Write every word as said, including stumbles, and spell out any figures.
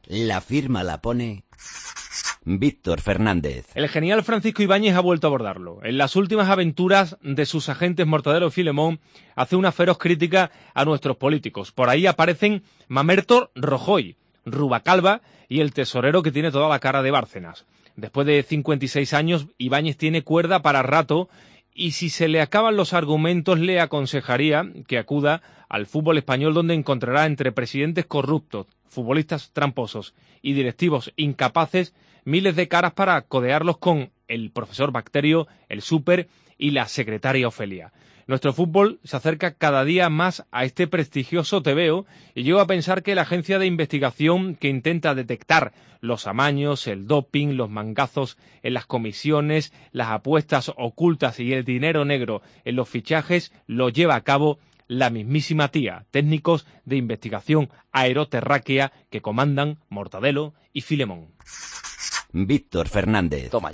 La firma la pone Víctor Fernández. El genial Francisco Ibáñez ha vuelto a abordarlo. En las últimas aventuras de sus agentes Mortadelo y Filemón, hace una feroz crítica a nuestros políticos. Por ahí aparecen Mamerto Rojoy, Rubacalba y el tesorero que tiene toda la cara de Bárcenas. Después de cincuenta y seis años, Ibáñez tiene cuerda para rato y si se le acaban los argumentos le aconsejaría que acuda al fútbol español, donde encontrará entre presidentes corruptos, futbolistas tramposos y directivos incapaces miles de caras para codearlos con el profesor Bacterio, el Súper y la secretaria Ofelia. Nuestro fútbol se acerca cada día más a este prestigioso tebeo y llego a pensar que la agencia de investigación que intenta detectar los amaños, el doping, los mangazos en las comisiones, las apuestas ocultas y el dinero negro en los fichajes lo lleva a cabo la mismísima tía, técnicos de investigación aeroterráquea que comandan Mortadelo y Filemón. Víctor Fernández. Toma